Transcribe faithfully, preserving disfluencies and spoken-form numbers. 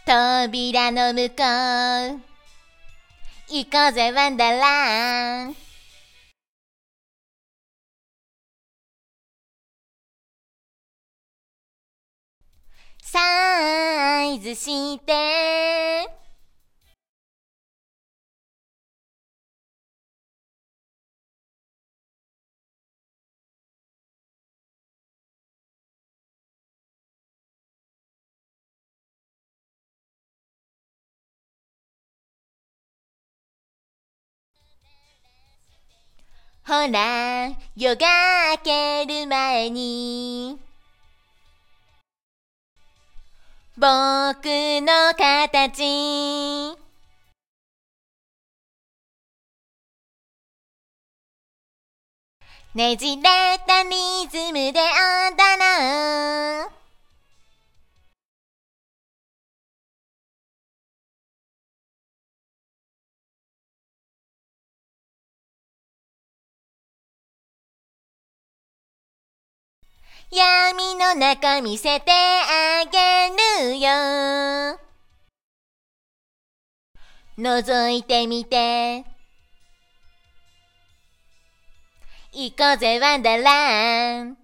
扉の向こう行こうぜワンダーランド。サイズしてほら夜が明ける前に僕の形ねじれたリズムで踊ろう。闇の中見せてあげるよ。覗いてみて行こうぜワンダーランド。